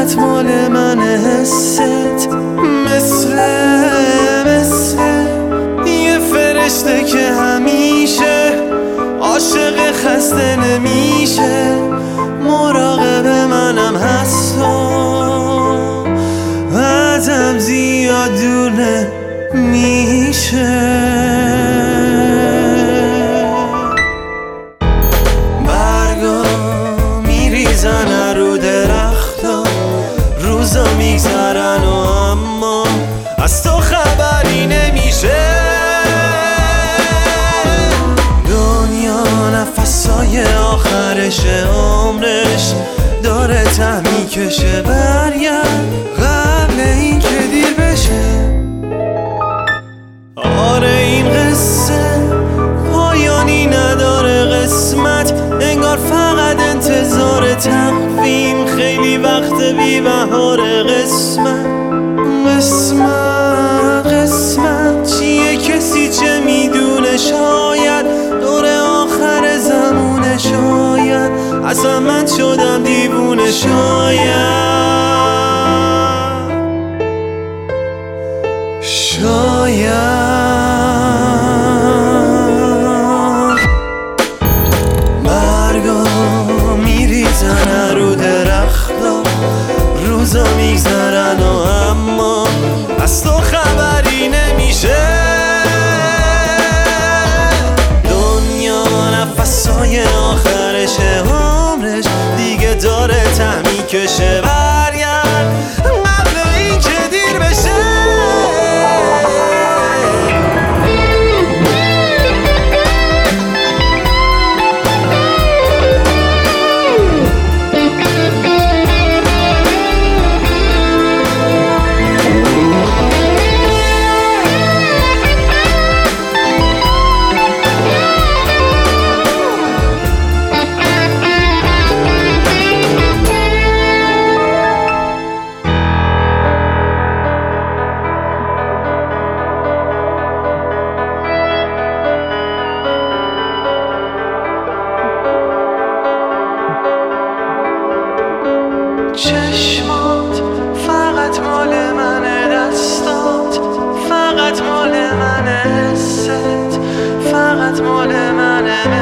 فقط مال من حست، مثل یه فرشته که همیشه عاشق خسته نمیشه، مراقب منم هست و ازم زیاد دور نمیشه. برگا میریزن رو درختا، روزا میگذرن و اما از تو خبری نمیشه. دنیا نفسای آخرش عمرش داره ته میکشه، برگرد قبل این که دیر بشه. آره این قصه پایانی نداره، قسمت انگار فقط انتظار تقویم، خیلی وقت بی بهاره. قسمت چیه کسی چه میدونه، شاید دور آخر زمونه، شاید اصلا من شدم دیوونه، شاید برگا میریزن رو درختا، روزا میگذرن و اما از تو خبری نمیشه. دنیا نفسای آخرش عمرش دیگه داره ته میکشه، برگرد قبل این که دیر بشه. چشمات فقط مال منه، دستات فقط مال منه، حست فقط مال منه.